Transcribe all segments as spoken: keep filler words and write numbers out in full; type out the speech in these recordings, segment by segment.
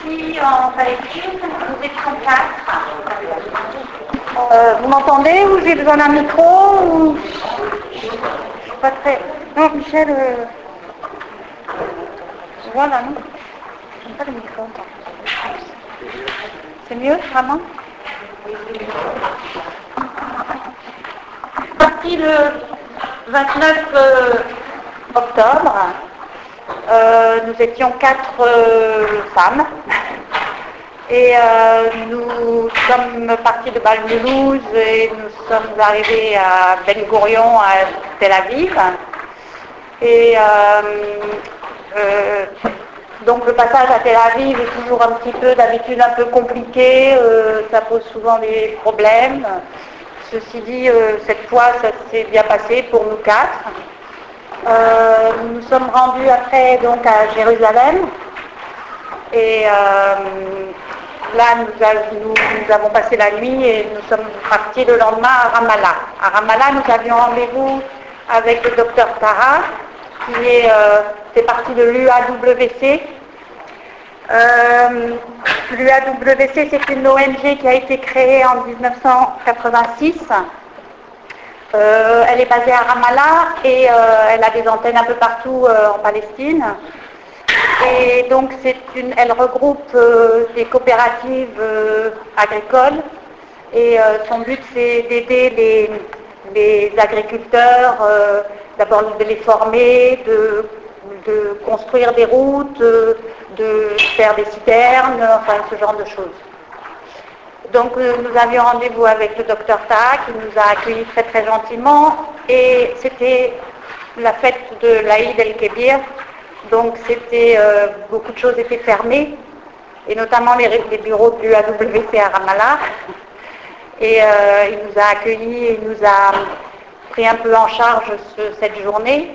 Ici en Palestine, nous étions quatre. Euh, vous m'entendez ou j'ai besoin d'un micro ou... Je suis pas très... Non, Michel... Euh... Voilà, non, j'aime pas le micro. C'est mieux, vraiment? Parti le vingt-neuf euh, octobre. Euh, nous étions quatre euh, femmes et euh, nous sommes partis de Bâle-Mulhouse et nous sommes arrivés à Ben Gurion à Tel Aviv. Et euh, euh, donc le passage à Tel Aviv est toujours un petit peu d'habitude un peu compliqué, euh, ça pose souvent des problèmes. Ceci dit, euh, cette fois ça s'est bien passé pour nous quatre. Euh, nous nous sommes rendus après donc à Jérusalem et euh, là nous, a, nous, nous avons passé la nuit et nous sommes partis le lendemain à Ramallah. À Ramallah, nous avions rendez-vous avec le docteur Tara qui est, euh, fait partie de l'U A W C. Euh, L'U A W C, c'est une O N G qui a été créée en dix-neuf cent quatre-vingt-six. Euh, elle est basée à Ramallah et euh, elle a des antennes un peu partout euh, en Palestine. Et donc c'est une, elle regroupe euh, des coopératives euh, agricoles et euh, son but c'est d'aider les, les agriculteurs, euh, d'abord de les former, de, de construire des routes, de, de faire des citernes, enfin ce genre de choses. Donc euh, nous avions rendez-vous avec le docteur Taha qui nous a accueillis très très gentiment et c'était la fête de l'Aïd el-Kébir, donc c'était, euh, beaucoup de choses étaient fermées et notamment les, les bureaux de l'U A W C à Ramallah et euh, il nous a accueillis et il nous a pris un peu en charge ce, cette journée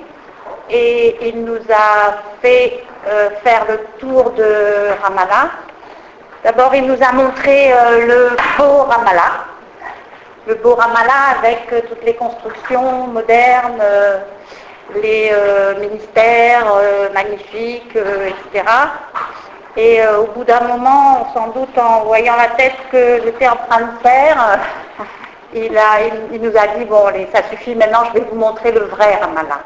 et il nous a fait euh, faire le tour de Ramallah. D'abord, il nous a montré euh, le beau Ramallah, le beau Ramallah avec euh, toutes les constructions modernes, euh, les euh, ministères euh, magnifiques, euh, et cetera. Et euh, au bout d'un moment, sans doute en voyant la tête que j'étais en train de faire, il, a, il, il nous a dit, bon, allez, ça suffit, maintenant je vais vous montrer le vrai Ramallah.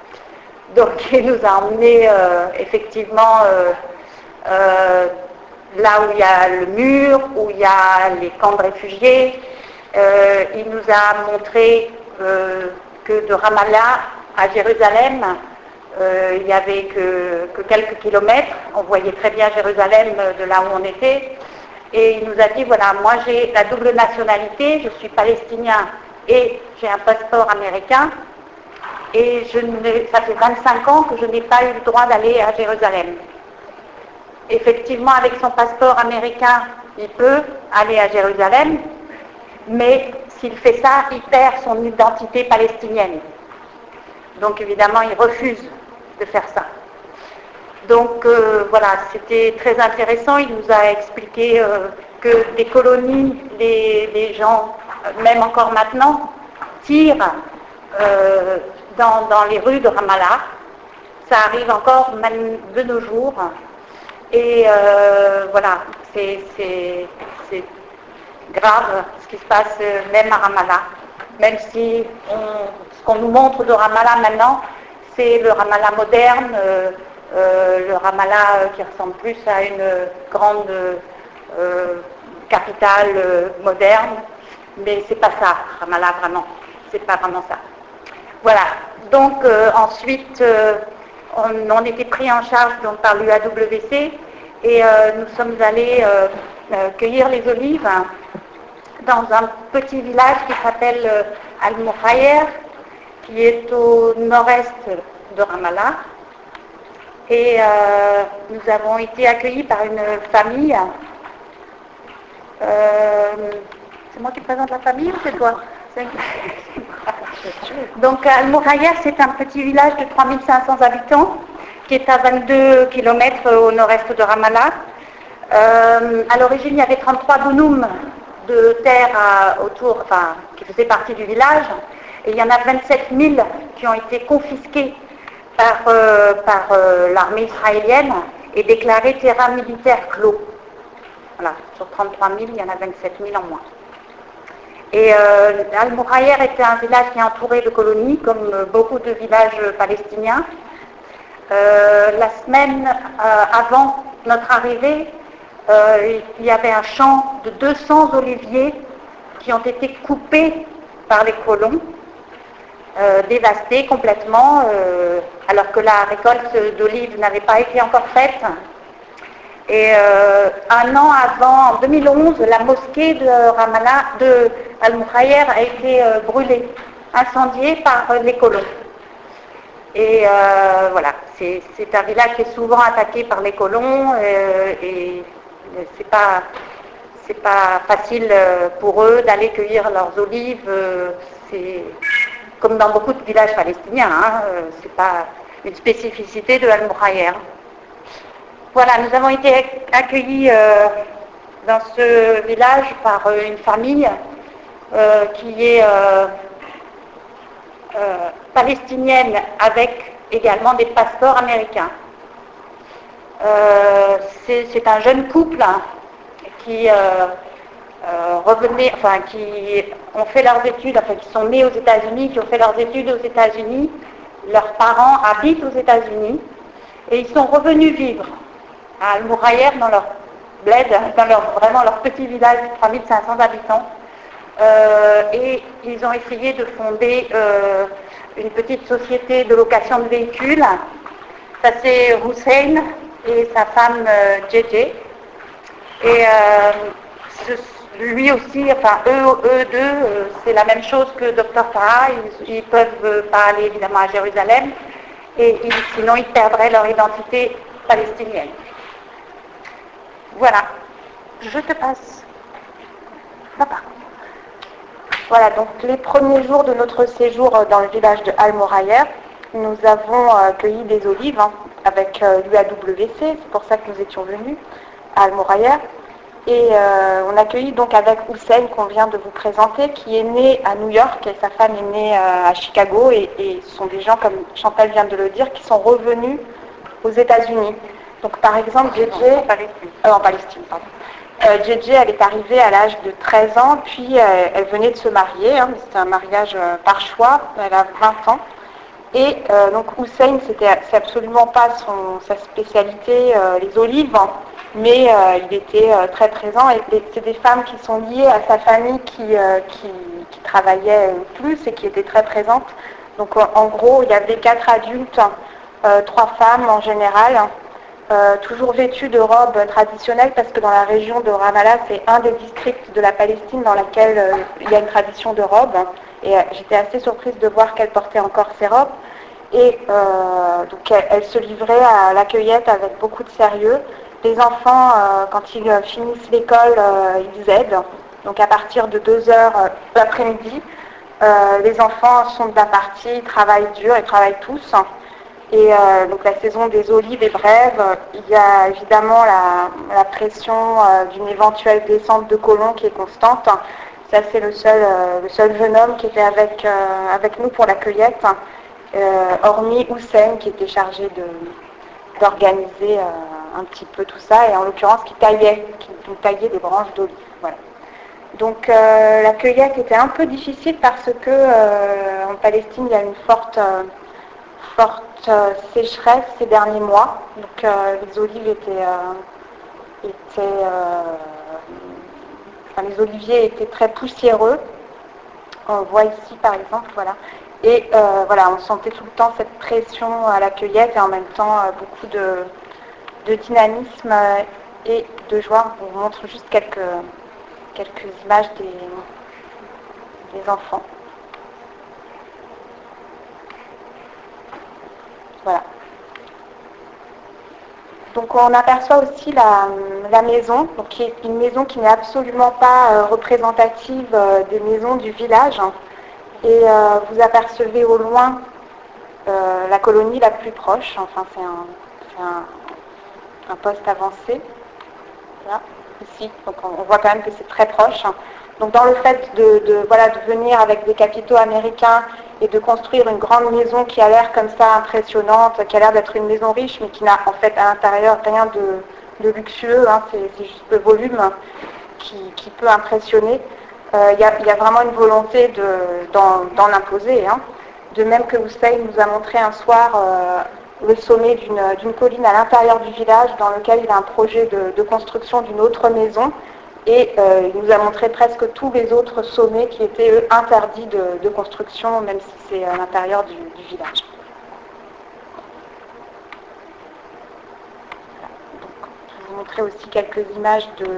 Donc il nous a emmenés euh, effectivement euh, euh, là où il y a le mur, où il y a les camps de réfugiés. Euh, il nous a montré euh, que de Ramallah à Jérusalem, euh, il n'y avait que, que quelques kilomètres. On voyait très bien Jérusalem de là où on était. Et il nous a dit, voilà, moi j'ai la double nationalité, je suis palestinien et j'ai un passeport américain. Et je ne, ça fait vingt-cinq ans que je n'ai pas eu le droit d'aller à Jérusalem. Effectivement, avec son passeport américain, il peut aller à Jérusalem, mais s'il fait ça, il perd son identité palestinienne. Donc évidemment, il refuse de faire ça. Donc euh, voilà, c'était très intéressant. Il nous a expliqué euh, que des colonies, les, les gens, même encore maintenant, tirent euh, dans, dans les rues de Ramallah. Ça arrive encore même de nos jours. Et euh, voilà, c'est, c'est, c'est grave ce qui se passe euh, même à Ramallah. Même si on, ce qu'on nous montre de Ramallah maintenant, c'est le Ramallah moderne, euh, euh, le Ramallah euh, qui ressemble plus à une grande euh, capitale euh, moderne. Mais c'est pas ça, Ramallah vraiment. C'est pas vraiment ça. Voilà. Donc euh, ensuite. Euh, On, on était pris en charge donc, par l'U A W C et euh, nous sommes allés euh, euh, cueillir les olives hein, dans un petit village qui s'appelle euh, Al-Mukhayer, qui est au nord-est de Ramallah. Et euh, nous avons été accueillis par une famille. Euh, c'est moi qui présente la famille ou c'est toi? Donc Al-Mukhayer, c'est un petit village de trois mille cinq cents habitants qui est à vingt-deux kilomètres au nord-est de Ramallah. Euh, à l'origine, il y avait trente-trois dounums de terre à, autour, enfin, qui faisaient partie du village, et il y en a vingt-sept mille qui ont été confisqués par, euh, par euh, l'armée israélienne et déclarés terrain militaire clos. Voilà, sur trente-trois mille, il y en a vingt-sept mille en moins. Et euh, Al-Mourayer était un village qui est entouré de colonies, comme beaucoup de villages palestiniens. Euh, la semaine euh, avant notre arrivée, euh, il y avait un champ de deux cents oliviers qui ont été coupés par les colons, euh, dévastés complètement, euh, alors que la récolte d'olives n'avait pas été encore faite. Et euh, un an avant, en deux mille onze, la mosquée de Ramallah, de Al-Mourayer, a été euh, brûlée, incendiée par euh, les colons. Et euh, voilà, c'est, c'est un village qui est souvent attaqué par les colons euh, et c'est pas, c'est pas facile pour eux d'aller cueillir leurs olives. Euh, c'est comme dans beaucoup de villages palestiniens, hein, euh, c'est pas une spécificité de Al-Mourayer. Voilà, nous avons été accueillis euh, dans ce village par euh, une famille euh, qui est euh, euh, palestinienne avec également des passeports américains. Euh, c'est, c'est un jeune couple hein, qui euh, euh, revenait, enfin qui ont fait leurs études, enfin qui sont nés aux États-Unis, qui ont fait leurs études aux États-Unis. Leurs parents habitent aux États-Unis et ils sont revenus vivre à Al-Mourayer, dans leur bled, dans leur, vraiment leur petit village de trois mille cinq cents habitants. Euh, et ils ont essayé de fonder euh, une petite société de location de véhicules. Ça c'est Hussein et sa femme euh, J J. Et euh, ce, lui aussi, enfin eux, eux deux, euh, c'est la même chose que docteur Farah, ils ne peuvent pas aller évidemment à Jérusalem, et ils, sinon ils perdraient leur identité palestinienne. Voilà, je te passe. Papa. Voilà, donc les premiers jours de notre séjour dans le village de Al-Mourayer, nous avons euh, cueilli des olives hein, avec euh, l'U A W C, c'est pour ça que nous étions venus à Al-Mourayer. Et euh, on a cueilli donc avec Hussein qu'on vient de vous présenter, qui est né à New York et sa femme est née euh, à Chicago. Et, et ce sont des gens, comme Chantal vient de le dire, qui sont revenus aux États-Unis. Donc par exemple, J J, en Palestine, euh, en Palestine pardon. Euh, J J, elle est arrivée à l'âge de treize ans, puis euh, elle venait de se marier, hein, c'était un mariage euh, par choix, elle a vingt ans. Et euh, donc Hussein, c'était, c'est absolument pas son, sa spécialité, euh, les olives, hein, mais euh, il était euh, très présent. Et, et c'est des femmes qui sont liées à sa famille qui, euh, qui, qui travaillaient plus et qui étaient très présentes. Donc en, en gros, il y avait quatre adultes, euh, trois femmes en général, Euh, toujours vêtues de robes traditionnelles parce que dans la région de Ramallah, c'est un des districts de la Palestine dans laquelle euh, il y a une tradition de robes. Et euh, j'étais assez surprise de voir qu'elle portait encore ces robes. Et euh, donc elle, elle se livrait à la cueillette avec beaucoup de sérieux. Les enfants, euh, quand ils finissent l'école, euh, ils aident. Donc à partir de deux heures euh, l'après-midi, euh, les enfants sont de la partie, ils travaillent dur, ils travaillent tous. Et euh, donc la saison des olives est brève. Il y a évidemment la, la pression euh, d'une éventuelle descente de colons qui est constante. Ça c'est le seul, euh, le seul jeune homme qui était avec, euh, avec nous pour la cueillette, euh, hormis Hussein qui était chargé de, d'organiser euh, un petit peu tout ça, et en l'occurrence qui taillait, qui nous taillait des branches d'olive. Voilà. Donc euh, la cueillette était un peu difficile parce que euh, en Palestine il y a une forte... Euh, forte euh, sécheresse ces derniers mois. Donc euh, les olives étaient, euh, étaient euh, enfin, les oliviers étaient très poussiéreux. On voit ici par exemple, voilà. Et euh, voilà, on sentait tout le temps cette pression à la cueillette et en même temps euh, beaucoup de, de dynamisme euh, et de joie. On vous montre juste quelques, quelques images des, des enfants. Voilà. Donc on aperçoit aussi la, la maison, donc qui est une maison qui n'est absolument pas euh, représentative euh, des maisons du village. Et euh, vous apercevez au loin euh, la colonie la plus proche, enfin c'est un, c'est un, un poste avancé, là, ici, donc on, on voit quand même que c'est très proche. Donc dans le fait de, de, voilà, de venir avec des capitaux américains et de construire une grande maison qui a l'air comme ça impressionnante, qui a l'air d'être une maison riche, mais qui n'a en fait à l'intérieur rien de, de luxueux, hein, c'est, c'est juste le volume qui, qui peut impressionner. Euh, Il y, a, y a vraiment une volonté de, d'en, d'en imposer. Hein. De même que Hussein nous a montré un soir euh, le sommet d'une, d'une colline à l'intérieur du village dans lequel il a un projet de, de construction d'une autre maison. Et euh, il nous a montré presque tous les autres sommets qui étaient, eux, interdits de, de construction, même si c'est à l'intérieur du, du village. Je vais vous montrer aussi quelques images de,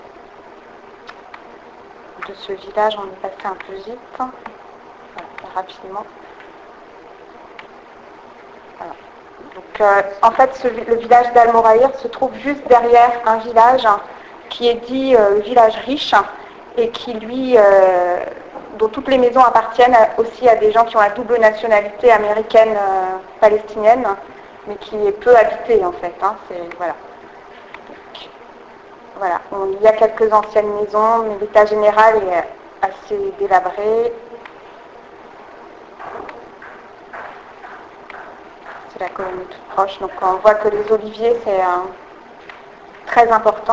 de ce village. On est passé un peu vite. Voilà, rapidement. Voilà. Donc, euh, en fait, ce, le village d'Al-Moraïr se trouve juste derrière un village qui est dit euh, le village riche et qui, lui, euh, dont toutes les maisons appartiennent aussi à des gens qui ont la double nationalité américaine-palestinienne, euh, mais qui est peu habité, en fait. Hein, c'est, voilà. Donc, voilà. On, il y a quelques anciennes maisons, mais l'état général est assez délabré. C'est la colonie toute proche, donc on voit que les oliviers, c'est euh, très important.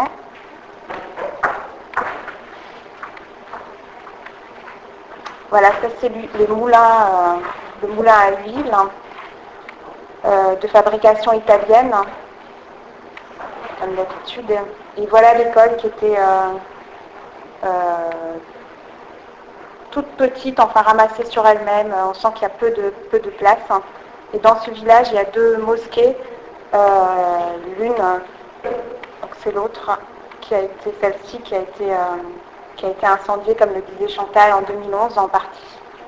Voilà, ça c'est les moulins, euh, le moulin à huile hein, euh, de fabrication italienne, comme d'habitude. Et voilà l'école qui était euh, euh, toute petite, enfin ramassée sur elle-même. On sent qu'il y a peu de, peu de place. Et dans ce village, il y a deux mosquées. Euh, l'une, donc c'est l'autre, qui a été celle-ci, qui a été, euh, qui a été incendiée, comme le disait Chantal, en deux mille onze en partie.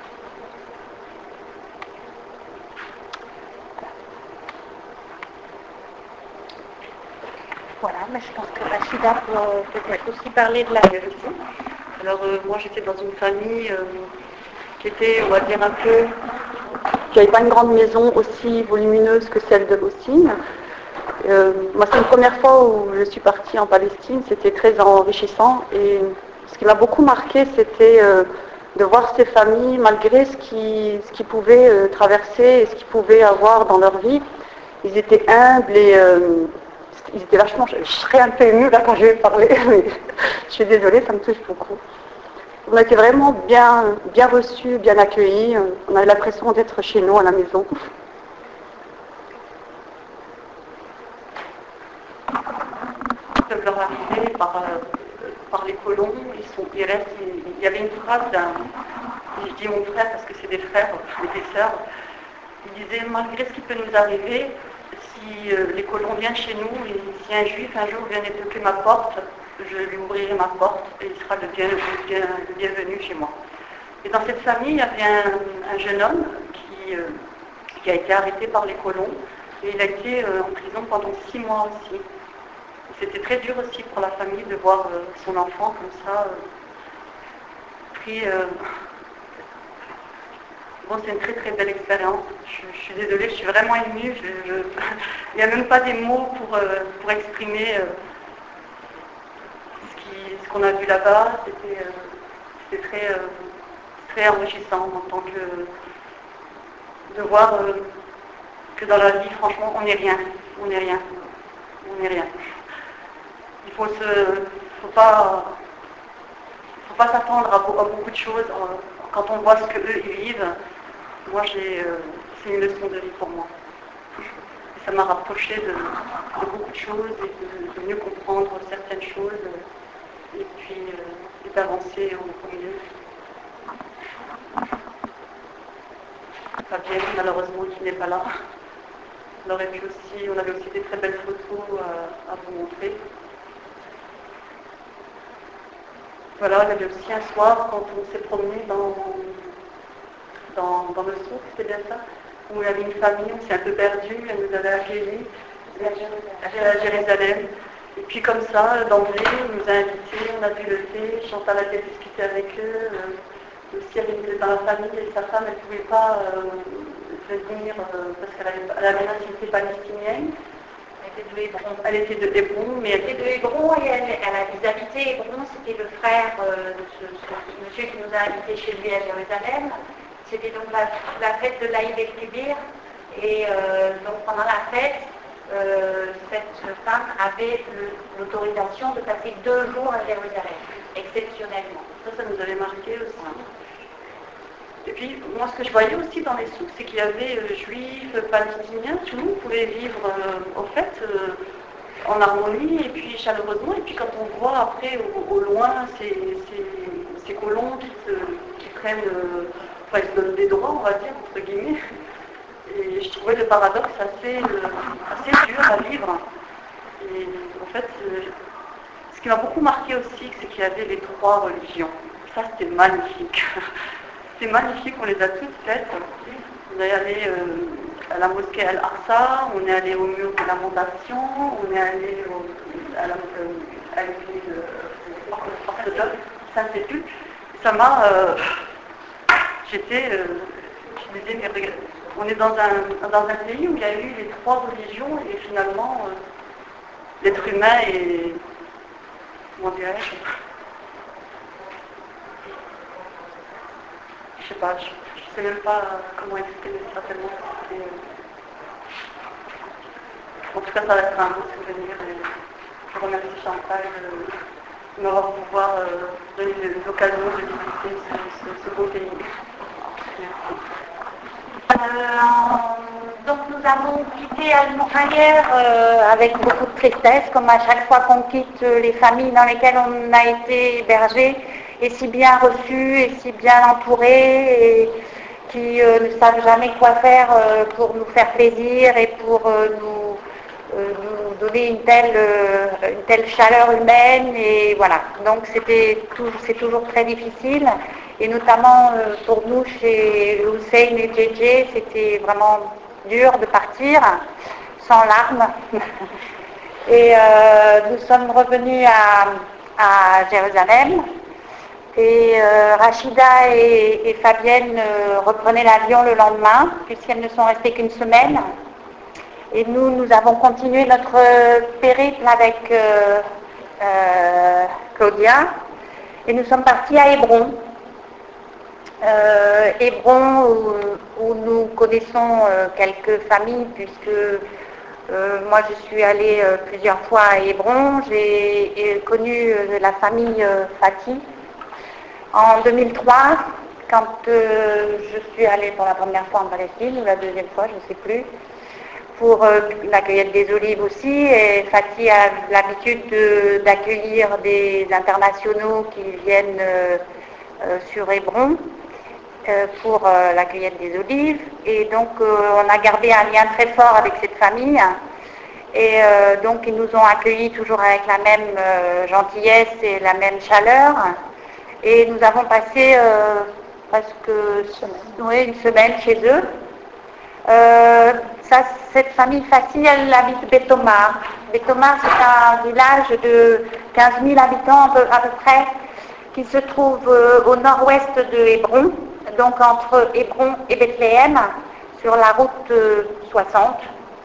Voilà, mais je pense que Rachida peut peut-être aussi parler de la vérité. Alors euh, moi j'étais dans une famille euh, qui était, on va dire un peu, qui n'avait pas une grande maison aussi volumineuse que celle de Austin. Euh, moi c'est une première fois où je suis partie en Palestine, c'était très enrichissant et ce qui m'a beaucoup marqué c'était euh, de voir ces familles malgré ce qu'ils ce qu'ils pouvaient euh, traverser et ce qu'ils pouvaient avoir dans leur vie. Ils étaient humbles et euh, ils étaient vachement... Je serais un peu émue là quand je vais parler, mais je suis désolée, ça me touche beaucoup. On a été vraiment bien, bien reçus, bien accueillis. On a eu l'impression d'être chez nous à la maison. De leur arrivée par, euh, par les colons, ils sont, ils restent, il y avait une phrase d'un, je dis mon frère parce que c'est des frères, des sœurs, il disait malgré ce qui peut nous arriver, si euh, les colons viennent chez nous et si un juif un jour vient toquer ma porte, je lui ouvrirai ma porte et il sera le, bien, le, bien, le bienvenu chez moi. Et dans cette famille, il y avait un, un jeune homme qui, euh, qui a été arrêté par les colons et il a été euh, en prison pendant six mois aussi. C'était très dur aussi pour la famille de voir euh, son enfant comme ça, euh, pris... Euh... Bon, c'est une très très belle expérience. Je, je suis désolée, je suis vraiment émue. Je, je... Il n'y a même pas des mots pour, euh, pour exprimer euh, ce, qui, ce qu'on a vu là-bas. C'était, euh, c'était très, euh, très enrichissant en tant que... de voir euh, que dans la vie, franchement, on n'est rien. On n'est rien. On n'est rien. Il faut se, faut pas, faut pas s'attendre à, à beaucoup de choses quand on voit ce que eux ils vivent. Moi, j'ai, euh, c'est une leçon de vie pour moi. Et ça m'a rapproché de, de beaucoup de choses et de, de mieux comprendre certaines choses et puis euh, et d'avancer au, au mieux. Fabienne, malheureusement, qui n'est pas là. On aurait pu aussi, on avait aussi des très belles photos à, à vous montrer. Voilà, il y avait aussi un soir, quand on s'est promené dans, dans, dans le souk, c'est bien ça, où il y avait une famille, on s'est un peu perdu, elle nous avait accueillis à Jérusalem. Et puis comme ça, d'emblée, on nous a invités, on a bu le thé, Chantal a été discuter avec eux. Euh, aussi, elle était dans la famille et sa femme, elle ne pouvait pas euh, venir euh, parce qu'elle avait, elle avait la nationalité palestinienne. Elle était de Hébron, elle était de Hébron, mais elle était de Hébron et elle, elle a ils habitaient Hébron, c'était le frère euh, de ce, ce monsieur qui nous a invités chez lui à Jérusalem. C'était donc la, la fête de l'Aïd el-Kébir et euh, donc pendant la fête, euh, cette femme avait l'autorisation de passer deux jours à Jérusalem, exceptionnellement. Ça, ça nous avait marqué aussi. Et puis, moi, ce que je voyais aussi dans les souks, c'est qu'il y avait euh, juifs, palestiniens, tout le monde pouvait vivre, euh, au fait, euh, en harmonie et puis chaleureusement. Et puis, quand on voit après, au, au loin, ces, ces, ces colons qui, se, qui prennent, euh, enfin, ils se donnent des droits, on va dire, entre guillemets. Et je trouvais le paradoxe assez, euh, assez dur à vivre. Et en fait, euh, ce qui m'a beaucoup marqué aussi, c'est qu'il y avait les trois religions. Ça, c'était magnifique. C'est magnifique, on les a toutes faites. On est allé euh, à la mosquée Al-Aqsa, on est allé au mur de lamentation, on est allé au, à la- euh, à l'église euh, orthodoxe, Saint-Sépulcre. Ça m'a... euh, J'étais... euh, je disais, mais regarde, on est dans un, dans un pays où il y a eu les trois religions et finalement, euh, l'être humain est... Comment dirais-je? Je sais pas, je ne sais même pas comment exprimer ça tellement. c'était, euh, En tout cas, ça restera un beau souvenir. Et je remercie Chantal de m'avoir pouvoir euh, donné l'occasion de visiter ce, ce, ce beau pays. Merci. Euh, donc nous avons quitté Al-Mukhayer euh, avec beaucoup de tristesse, comme à chaque fois qu'on quitte euh, les familles dans lesquelles on a été hébergé, et si bien reçus, et si bien entourés, et qui euh, ne savent jamais quoi faire euh, pour nous faire plaisir et pour euh, nous, euh, nous donner une telle, euh, une telle chaleur humaine. Et voilà, donc c'était tout, c'est toujours très difficile. Et notamment euh, pour nous, chez Hussein et J J, c'était vraiment dur de partir, sans larmes. Et euh, nous sommes revenus à, à Jérusalem. Et euh, Rachida et, et Fabienne euh, reprenaient l'avion le lendemain, puisqu'elles ne sont restées qu'une semaine. Et nous, nous avons continué notre périple avec euh, euh, Claudia. Et nous sommes partis à Hébron. Euh, Hébron, où, où nous connaissons euh, quelques familles, puisque euh, moi je suis allée euh, plusieurs fois à Hébron. J'ai connu euh, la famille euh, Fatih en deux mille trois, quand euh, je suis allée pour la première fois en Palestine, ou la deuxième fois, je ne sais plus, pour euh, la cueillette des olives aussi. Et Fatih a l'habitude de- d'accueillir des internationaux qui viennent euh, euh, sur Hébron euh, pour euh, la cueillette des olives. Et donc euh, on a gardé un lien très fort avec cette famille. Et euh, donc ils nous ont accueillis toujours avec la même euh, gentillesse et la même chaleur. Et nous avons passé euh, presque oui, une semaine chez eux. Euh, ça, cette famille Fatih, elle habite Bétomar. Bétomar, c'est un village de quinze mille habitants à peu, à peu près, qui se trouve euh, au nord-ouest de Hébron, donc entre Hébron et Bethléem, sur la route euh, soixante.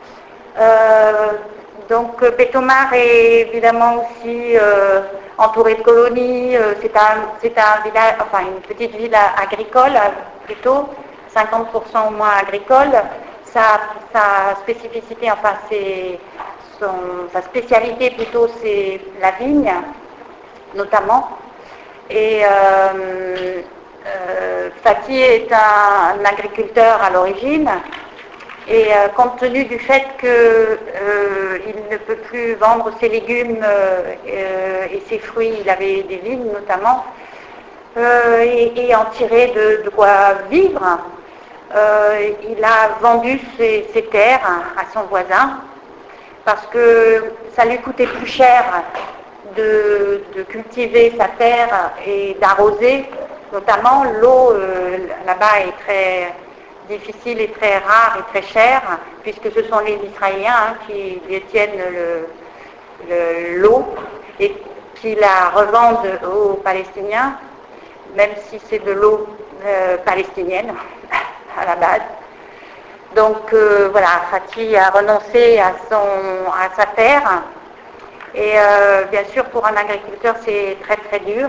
Euh, donc euh, Bétomar est évidemment aussi euh, entouré de colonies. Euh, c'est un, c'est un village, enfin une petite ville agricole plutôt, cinquante pour cent au moins agricole. Sa, sa spécificité, enfin c'est son, sa spécialité plutôt, c'est la vigne notamment. Et euh, euh, Fatih est un, un agriculteur à l'origine. Et euh, compte tenu du fait qu'il euh, ne peut plus vendre ses légumes euh, euh, et ses fruits, il avait des vignes notamment, euh, et, et en tirer de, de quoi vivre, euh, il a vendu ses, ses terres à son voisin parce que ça lui coûtait plus cher de, de cultiver sa terre et d'arroser. Notamment, l'eau euh, là-bas est très difficile et très rare et très chère, puisque ce sont les Israéliens hein, qui détiennent le, le, l'eau et qui la revendent aux Palestiniens, même si c'est de l'eau euh, palestinienne à la base. Donc euh, voilà, Fatih a renoncé à, son, à sa terre. Et euh, bien sûr, pour un agriculteur, c'est très très dur.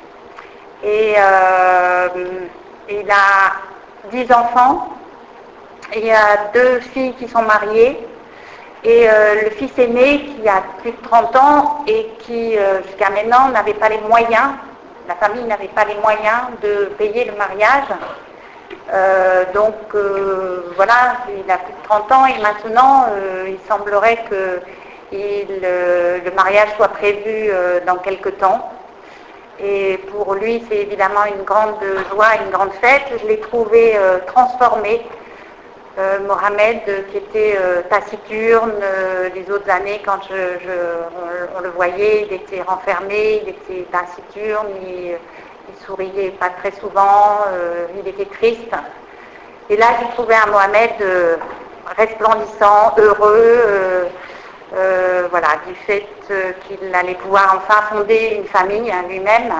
Et euh, il a dix enfants. Et il y a deux filles qui sont mariées. Et euh, le fils aîné qui a plus de trente ans et qui euh, jusqu'à maintenant n'avait pas les moyens, la famille n'avait pas les moyens de payer le mariage. Euh, donc euh, voilà, il a plus de trente ans et maintenant euh, il semblerait que il, euh, le mariage soit prévu euh, dans quelque temps. Et pour lui, c'est évidemment une grande joie, une grande fête. Je l'ai trouvé euh, transformé. Euh, Mohamed, euh, qui était euh, taciturne euh, les autres années, quand je, je, on, on le voyait, il était renfermé, il était taciturne, il, il souriait pas très souvent, euh, il était triste. Et là, j'ai trouvé un Mohamed euh, resplendissant, heureux, euh, euh, voilà, du fait euh, qu'il allait pouvoir enfin fonder une famille hein, lui-même.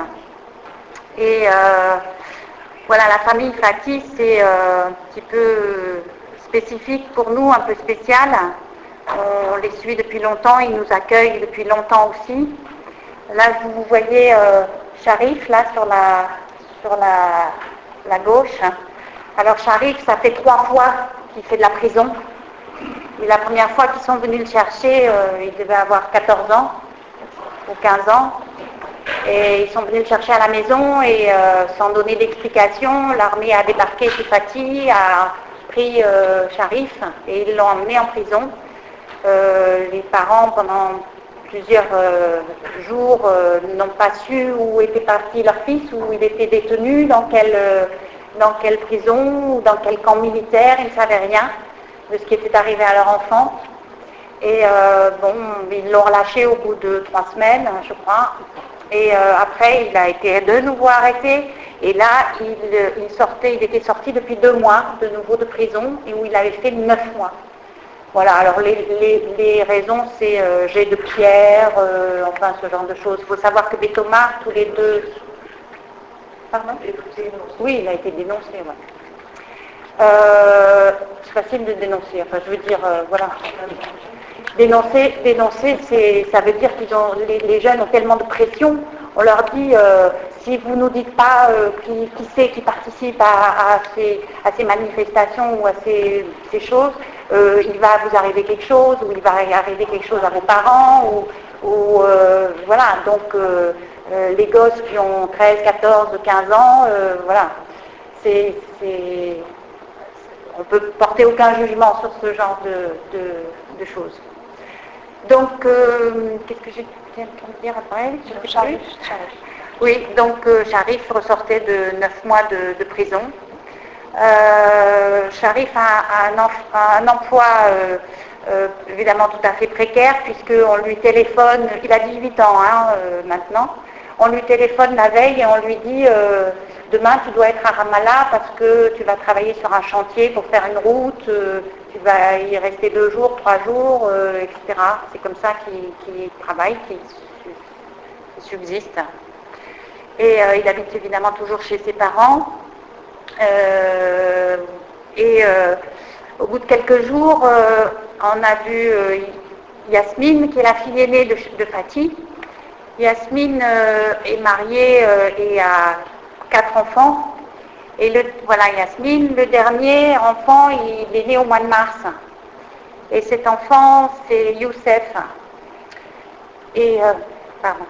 Et euh, voilà, la famille Fati, c'est euh, un petit peu spécifique pour nous, un peu spécial. On les suit depuis longtemps, ils nous accueillent depuis longtemps aussi. Là, vous voyez euh, Sharif, là, sur la, sur la, la gauche. Alors Sharif, ça fait trois fois qu'il fait de la prison. Et la première fois qu'ils sont venus le chercher, euh, il devait avoir quatorze ans ou quinze ans. Et ils sont venus le chercher à la maison et euh, sans donner d'explication, l'armée a débarqué chez Fati, a pris euh, Sharif et ils l'ont emmené en prison. Euh, les parents, pendant plusieurs euh, jours, euh, n'ont pas su où était parti leur fils, où il était détenu, dans quelle, euh, dans quelle prison, ou dans quel camp militaire, ils ne savaient rien de ce qui était arrivé à leur enfant. Et euh, bon, ils l'ont relâché au bout de trois semaines, je crois. Et euh, après, il a été de nouveau arrêté. Et là, il, il sortait, il était sorti depuis deux mois de nouveau de prison, et où il avait fait neuf mois. Voilà, alors les, les, les raisons, c'est euh, jet de pierre, euh, enfin ce genre de choses. Il faut savoir que Betoma, tous les deux... Pardon ? Oui, il a été dénoncé, ouais. Euh, c'est facile de dénoncer, enfin je veux dire, euh, voilà. Dénoncer, dénoncer c'est, ça veut dire qu'ils ont, les, les jeunes ont tellement de pression, on leur dit, euh, si vous ne nous dites pas euh, qui, qui c'est qui participe à, à, ces, à ces manifestations ou à ces, ces choses, euh, il va vous arriver quelque chose, ou il va arriver quelque chose à vos parents, ou, ou euh, voilà, donc euh, euh, les gosses qui ont treize, quatorze, quinze ans, euh, voilà, c'est... c'est on ne peut porter aucun jugement sur ce genre de, de, de choses. Donc, euh, qu'est-ce que j'ai pu dire après ? Sharif. Oui, donc euh, Sharif ressortait de neuf mois de, de prison. Euh, Sharif a, a, un, a un emploi euh, euh, évidemment tout à fait précaire, puisqu'on lui téléphone, il a dix-huit ans hein, euh, maintenant, on lui téléphone la veille et on lui dit euh, demain tu dois être à Ramallah parce que tu vas travailler sur un chantier pour faire une route, euh, tu vas y rester deux jours, trois jours, euh, et cetera. C'est comme ça qu'il, qu'il travaille, qu'il subsiste. Et euh, il habite évidemment toujours chez ses parents. Euh, et euh, au bout de quelques jours, euh, on a vu euh, Yasmine, qui est la fille aînée de, de Fati. Yasmine euh, est mariée euh, et a quatre enfants. Et le, voilà, Yasmine, le dernier enfant, il est né au mois de mars. Et cet enfant, c'est Youssef. Et, euh, pardon.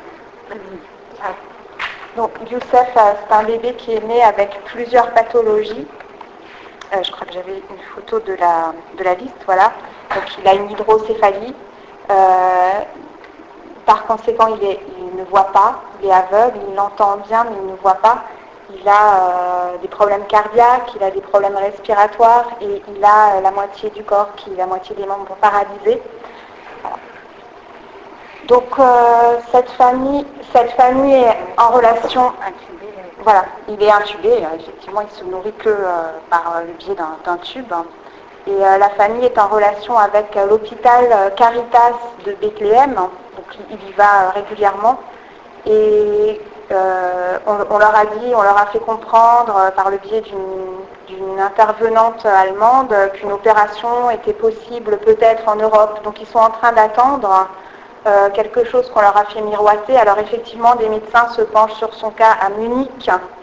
Donc Youssef, c'est un bébé qui est né avec plusieurs pathologies. Euh, je crois que j'avais une photo de la, de la liste, voilà. Donc il a une hydrocéphalie. Euh, par conséquent, il, est, il ne voit pas, il est aveugle, il entend bien, mais il ne voit pas. Il a euh, des problèmes cardiaques, il a des problèmes respiratoires et il a euh, la moitié du corps, qui est la moitié des membres paralysés. Voilà. Donc euh, cette famille, cette famille est en relation, voilà, il est intubé, effectivement il se nourrit que euh, par le biais d'un, d'un tube. Et euh, la famille est en relation avec euh, l'hôpital Caritas de Bethléem, donc il y va euh, régulièrement. Et euh, on, on leur a dit, on leur a fait comprendre euh, par le biais d'une, d'une intervenante allemande euh, qu'une opération était possible peut-être en Europe. Donc ils sont en train d'attendre euh, quelque chose qu'on leur a fait miroiter. Alors effectivement, des médecins se penchent sur son cas à Munich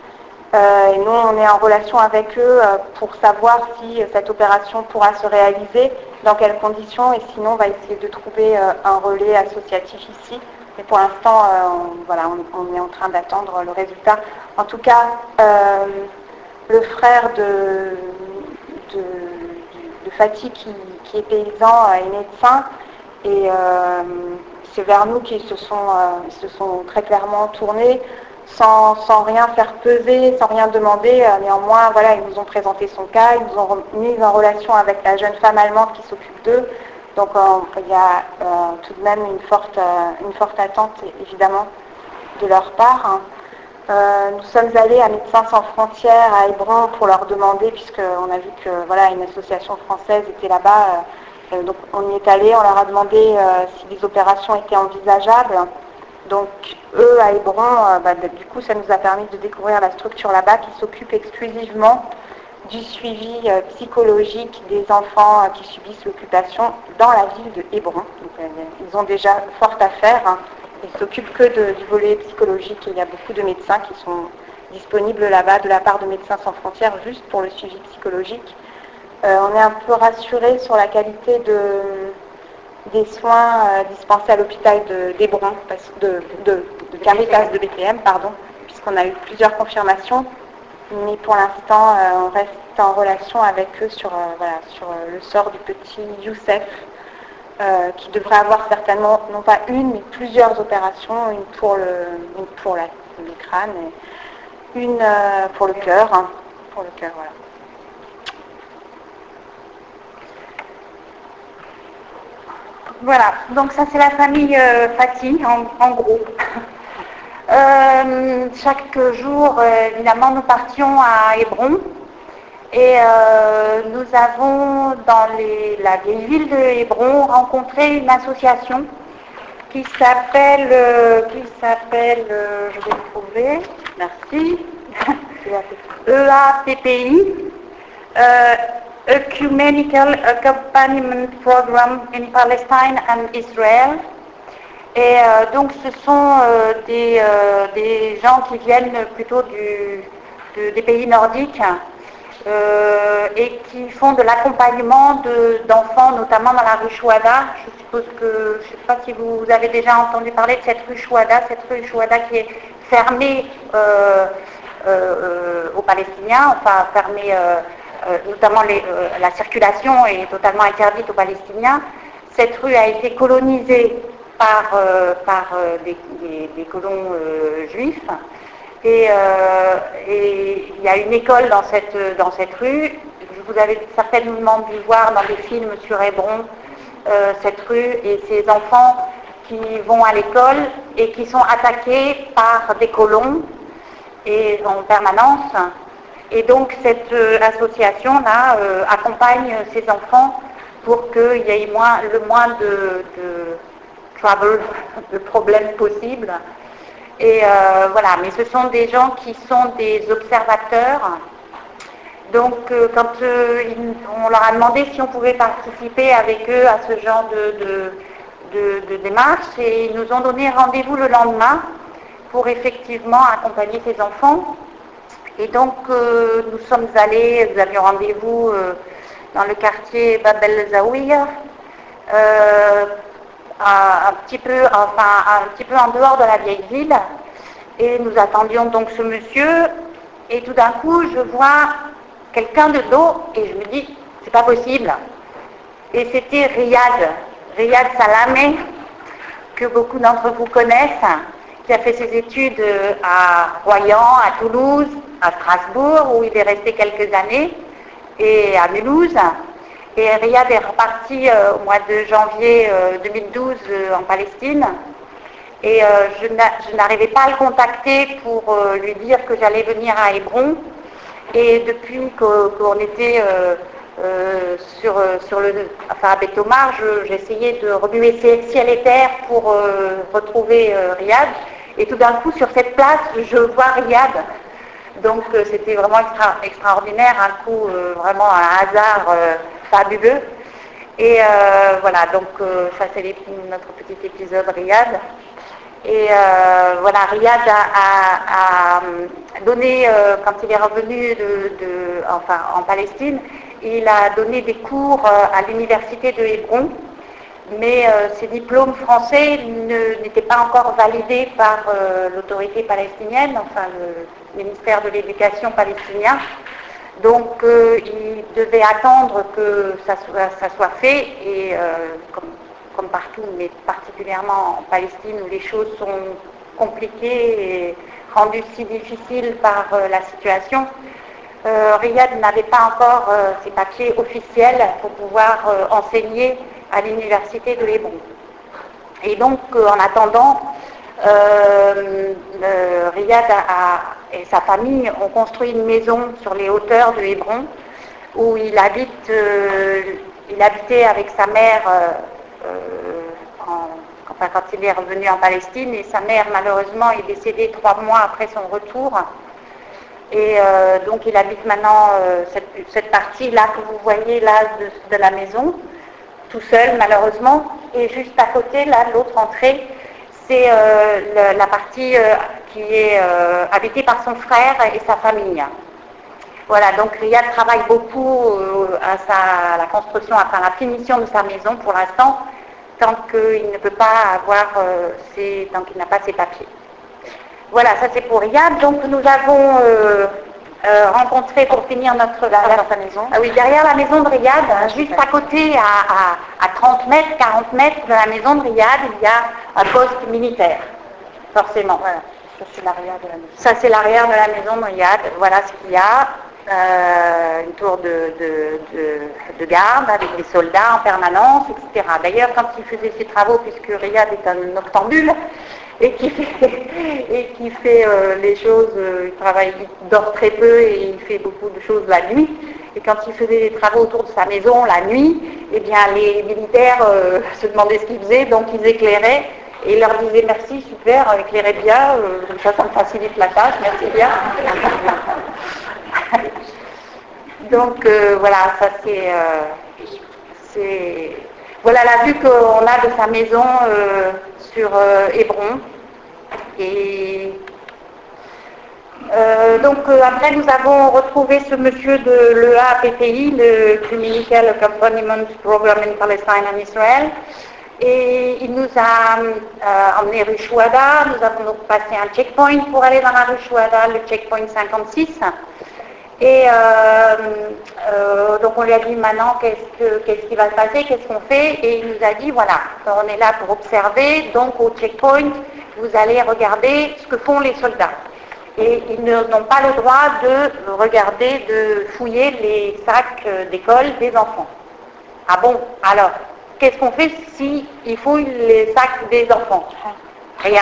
Euh, et nous, on est en relation avec eux euh, pour savoir si euh, cette opération pourra se réaliser, dans quelles conditions, et sinon, on va essayer de trouver euh, un relais associatif ici. Mais pour l'instant, euh, on, voilà, on, on est en train d'attendre le résultat. En tout cas, euh, le frère de, de, de Fatih, qui, qui est paysan, est médecin, et euh, c'est vers nous qu'ils se sont, euh, se sont très clairement tournés, sans, sans rien faire peser, sans rien demander. Euh, néanmoins, voilà, ils nous ont présenté son cas, ils nous ont mis en relation avec la jeune femme allemande qui s'occupe d'eux. Donc euh, il y a euh, tout de même une forte, euh, une forte attente, évidemment, de leur part. Hein. Euh, nous sommes allés à Médecins sans frontières à Hébron pour leur demander, puisqu'on a vu que voilà, une association française était là-bas. Euh, donc on y est allé, on leur a demandé euh, si des opérations étaient envisageables. Donc eux à Hébron, euh, bah, du coup ça nous a permis de découvrir la structure là-bas qui s'occupe exclusivement du suivi euh, psychologique des enfants euh, qui subissent l'occupation dans la ville de Hébron. Donc, euh, ils ont déjà fort à faire. Hein. Ils ne s'occupent que de, du volet psychologique et il y a beaucoup de médecins qui sont disponibles là-bas de la part de Médecins sans frontières juste pour le suivi psychologique. Euh, on est un peu rassurés sur la qualité de, des soins euh, dispensés à l'hôpital de, d'Hébron, de, de, de Caritas de Bethléem, pardon, puisqu'on a eu plusieurs confirmations. Mais pour l'instant, euh, on reste en relation avec eux sur, euh, voilà, sur euh, le sort du petit Youssef, euh, qui devrait avoir certainement, non pas une, mais plusieurs opérations, une pour le, une pour la, le crâne, et une euh, pour le cœur, hein, pour le cœur, voilà. Voilà, donc ça c'est la famille euh, Fatih, en, en gros. Euh, chaque jour, euh, évidemment, nous partions à Hébron et euh, nous avons dans les, la vieille ville de Hébron rencontré une association qui s'appelle, euh, qui s'appelle, euh, je vais le trouver, merci, E A P P I, euh, Ecumenical Accompaniment Program in Palestine and Israel. Et euh, donc ce sont euh, des, euh, des gens qui viennent plutôt du, de, des pays nordiques euh, et qui font de l'accompagnement de, d'enfants, notamment dans la rue Chouada. Je suppose que, je ne sais pas si vous avez déjà entendu parler de cette rue Chouada, cette rue Chouada qui est fermée euh, euh, aux Palestiniens, enfin fermée, euh, euh, notamment les, euh, la circulation est totalement interdite aux Palestiniens. Cette rue a été colonisée par, euh, par euh, des, des, des colons euh, juifs. Et, euh, et il y a une école dans cette, dans cette rue. Vous avez certainement dû voir dans des films sur Hébron euh, cette rue et ces enfants qui vont à l'école et qui sont attaqués par des colons et en permanence. Et donc cette euh, association-là euh, accompagne ces enfants pour qu'il y ait moins, le moins de, de trouble, de problèmes possibles. Et euh, voilà, mais ce sont des gens qui sont des observateurs. Donc euh, quand euh, on leur a demandé si on pouvait participer avec eux à ce genre de, de, de, de démarche, et ils nous ont donné rendez-vous le lendemain pour effectivement accompagner ces enfants. Et donc euh, nous sommes allés, nous avions rendez-vous euh, dans le quartier Bab el-Zawiya, euh, un, un petit peu, enfin un petit peu en dehors de la vieille ville, et nous attendions donc ce monsieur, et tout d'un coup je vois quelqu'un de dos, et je me dis c'est pas possible. Et c'était Riyad, Riyad Salamé, que beaucoup d'entre vous connaissent, qui a fait ses études à Royan, à Toulouse, à Strasbourg, où il est resté quelques années, et à Mulhouse. Et Riyad est reparti euh, au mois de janvier euh, deux mille douze euh, en Palestine. Et euh, je, n'a, je n'arrivais pas à le contacter pour euh, lui dire que j'allais venir à Hébron. Et depuis que, qu'on était euh, euh, sur, sur le, enfin à Beth Omar, je, j'essayais de remuer ciel et terre pour euh, retrouver euh, Riyad. Et tout d'un coup, sur cette place, je vois Riyad. Donc euh, c'était vraiment extra, extraordinaire, un coup, euh, vraiment un hasard euh, fabuleux. Et euh, voilà, donc euh, ça c'est les, notre petit épisode Riyad. Et euh, voilà, Riyad a, a, a, donné, euh, quand il est revenu de, de, enfin, en Palestine, il a donné des cours à l'université de Hébron, mais euh, ses diplômes français n'étaient pas encore validés par euh, l'autorité palestinienne, enfin le ministère de l'Éducation palestinien. Donc euh, il devait attendre que ça soit, ça soit fait, et euh, comme, comme partout, mais particulièrement en Palestine où les choses sont compliquées et rendues si difficiles par euh, la situation, euh, Riyad n'avait pas encore euh, ses papiers officiels pour pouvoir euh, enseigner à l'université de Hébron. Et donc, euh, en attendant, euh, euh, Riyad a, a, et sa famille ont construit une maison sur les hauteurs de Hébron, où il habite, euh, il habitait avec sa mère, euh, euh, en, enfin quand il est revenu en Palestine, et sa mère malheureusement est décédée trois mois après son retour. Et euh, donc il habite maintenant euh, cette, cette partie-là que vous voyez là de, de la maison, tout seul malheureusement, et juste à côté, là, l'autre entrée, c'est euh, le, la partie euh, qui est euh, habitée par son frère et sa famille. Voilà, donc Riyad travaille beaucoup euh, à, sa, à la construction, enfin à la finition de sa maison pour l'instant, tant qu'il ne peut pas avoir, euh, ses, tant qu'il n'a pas ses papiers. Voilà, ça c'est pour Riyad. Donc nous avons euh, euh, rencontré pour finir notre... Derrière sa maison. Ah oui, derrière la maison de Riyad, ah, juste à côté, à, à, à trente mètres, quarante mètres de la maison de Riyad, il y a un poste militaire, forcément. Voilà, ça c'est l'arrière de la maison. Ça c'est l'arrière de la maison de Riyad, voilà ce qu'il y a. Euh, une tour de, de, de, de garde avec des soldats en permanence, et cetera. D'ailleurs, quand il faisait ses travaux, puisque Riyad est un noctambule, et qui fait, et qui fait euh, les choses, euh, il travaille, il dort très peu et il fait beaucoup de choses la nuit. Et quand il faisait des travaux autour de sa maison la nuit, eh bien les militaires euh, se demandaient ce qu'ils faisaient, donc ils éclairaient et ils leur disaient merci, super, éclairez bien, euh, comme ça ça me facilite la tâche, merci bien. Donc euh, voilà, ça c'est, euh, c'est voilà la vue qu'on a de sa maison euh, sur euh, Hébron. Et euh, donc euh, après nous avons retrouvé ce monsieur de l'E A P P I, le Communal Accompaniment Program in Palestine and Israel, et il nous a euh, emmené rue Chouada. Nous avons donc passé un checkpoint pour aller dans la rue Chouada, le checkpoint cinquante-six. Et euh, euh, donc on lui a dit maintenant qu'est-ce, que, qu'est-ce qui va se passer, qu'est-ce qu'on fait, et il nous a dit voilà, on est là pour observer, donc au checkpoint, vous allez regarder ce que font les soldats. Et ils n'ont pas le droit de regarder, de fouiller les sacs d'école des enfants. Ah bon, alors, qu'est-ce qu'on fait si ils fouillent les sacs des enfants? Rien.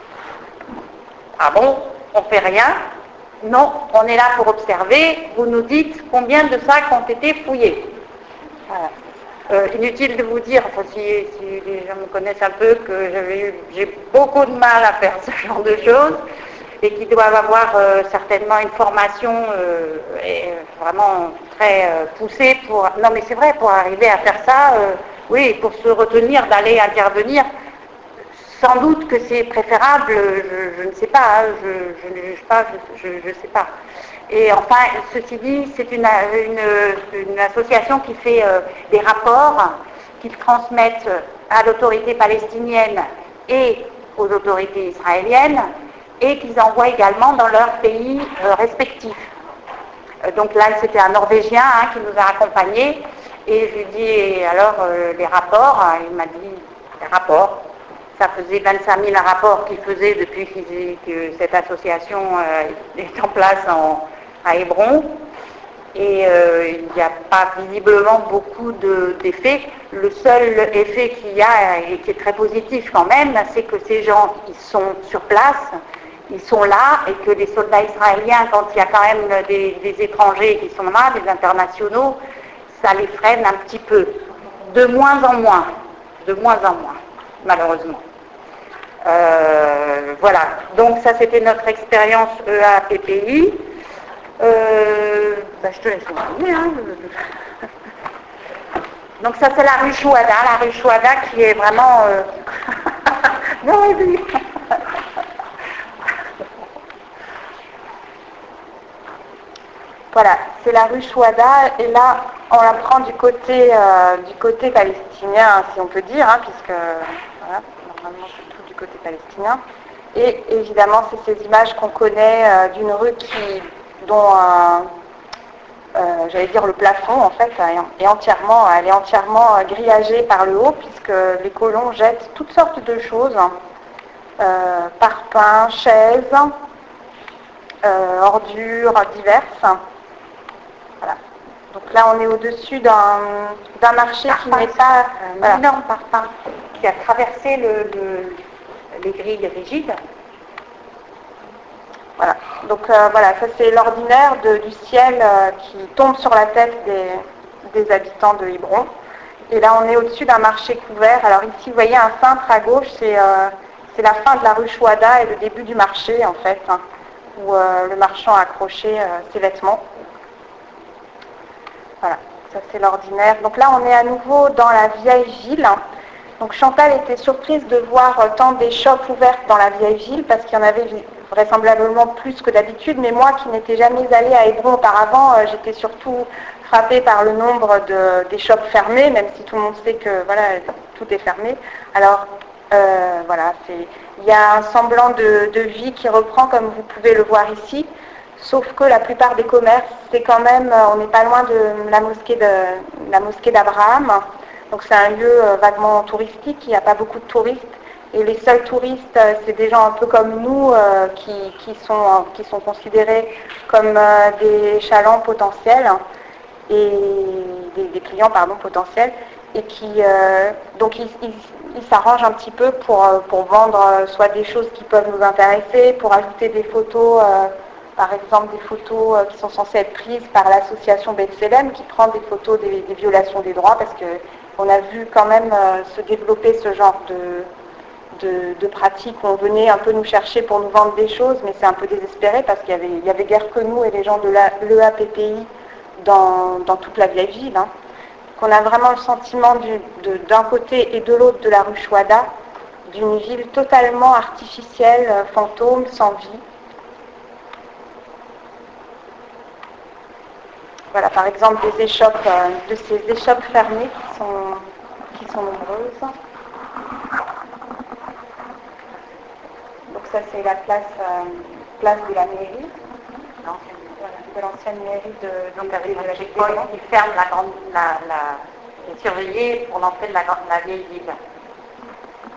Ah bon, on fait rien? Non, on est là pour observer. Vous nous dites combien de sacs ont été fouillés. Voilà. Euh, inutile de vous dire, enfin, si, si les gens me connaissent un peu, que j'avais eu, j'ai beaucoup de mal à faire ce genre de choses et qui doivent avoir euh, certainement une formation euh, et, vraiment très euh, poussée pour... Non mais c'est vrai, pour arriver à faire ça, euh, oui, pour se retenir d'aller intervenir. Sans doute que c'est préférable, je, je ne sais pas, hein, je, je ne juge pas, je ne sais pas. Et enfin, ceci dit, c'est une, une, une association qui fait euh, des rapports qu'ils transmettent à l'autorité palestinienne et aux autorités israéliennes et qu'ils envoient également dans leurs pays euh, respectifs. Euh, donc là, c'était un Norvégien hein, qui nous a accompagnés et je lui ai dit, alors euh, les rapports, il m'a dit, les rapports. Ça faisait vingt-cinq mille rapports qu'il faisait depuis que cette association euh, est en place en, à Hébron. Et euh, il n'y a pas visiblement beaucoup de, d'effets. Le seul effet qu'il y a, et qui est très positif quand même, c'est que ces gens, ils sont sur place, ils sont là, et que les soldats israéliens, quand il y a quand même des, des étrangers qui sont là, des internationaux, ça les freine un petit peu. De moins en moins. De moins en moins, malheureusement. Euh, voilà, donc ça c'était notre expérience E A P P I. Euh, ben, je te laisse continuer. Hein. Donc ça c'est la rue Chouada, la rue Chouada qui est vraiment... Euh... non, oui. voilà, c'est la rue Chouada, et là, on la prend du côté, euh, du côté palestinien, si on peut dire, hein, puisque, voilà, normalement c'est tout du côté palestinien. Et évidemment, c'est ces images qu'on connaît euh, d'une rue qui, dont, euh, euh, j'allais dire, le plafond, en fait, est entièrement, elle est entièrement grillagée par le haut, puisque les colons jettent toutes sortes de choses, euh, parpaings, chaises, euh, ordures diverses. Voilà. Donc là, on est au-dessus d'un, d'un marché qui n'est pas... Un voilà. énorme parpaing qui a traversé le, le- les grilles rigides. Voilà. Donc euh, voilà, ça c'est l'ordinaire de- du ciel euh, qui tombe sur la tête des, des habitants de Hébron. Et là, on est au-dessus d'un marché couvert. Alors ici, vous voyez un cintre à gauche, c'est, euh, c'est la fin de la rue Chouada et le début du marché, en fait, hein, où euh, le marchand a accroché euh, ses vêtements. Voilà, ça c'est l'ordinaire. Donc là, on est à nouveau dans la vieille ville. Donc Chantal était surprise de voir euh, tant des shops ouvertes dans la vieille ville, parce qu'il y en avait vraisemblablement plus que d'habitude, mais moi qui n'étais jamais allée à Hébron auparavant, euh, j'étais surtout frappée par le nombre de, des shops fermés, même si tout le monde sait que voilà, tout est fermé. Alors euh, voilà, c'est, il y a un semblant de, de vie qui reprend, comme vous pouvez le voir ici, sauf que la plupart des commerces, c'est quand même, on n'est pas loin de la mosquée, de, la mosquée d'Abraham, donc c'est un lieu euh, vaguement touristique, il n'y a pas beaucoup de touristes. Et les seuls touristes, c'est des gens un peu comme nous euh, qui, qui, sont, qui sont considérés comme euh, des chalands potentiels, et des, des clients pardon, potentiels, et qui euh, donc ils, ils, ils s'arrangent un petit peu pour, pour vendre euh, soit des choses qui peuvent nous intéresser, pour ajouter des photos, euh, par exemple des photos euh, qui sont censées être prises par l'association B'Tselem qui prend des photos des, des violations des droits, parce qu'on a vu quand même euh, se développer ce genre de De, de pratiques où on venait un peu nous chercher pour nous vendre des choses, mais c'est un peu désespéré parce qu'il y avait, il y avait guère que nous et les gens de l'E A P P I dans, dans toute la vieille ville. Hein. Qu'on a vraiment le sentiment du, de, d'un côté et de l'autre de la rue Chouada, d'une ville totalement artificielle, euh, fantôme, sans vie. Voilà, par exemple, des échoppes, euh, de ces échoppes fermées qui sont, qui sont nombreuses. Donc ça c'est la place, euh, place de la mairie, voilà, de l'ancienne mairie de, Donc de, avec de un la checkpoint qui ferme la grande, la, la, qui est surveillée pour l'entrée de la, grande- la vieille ville.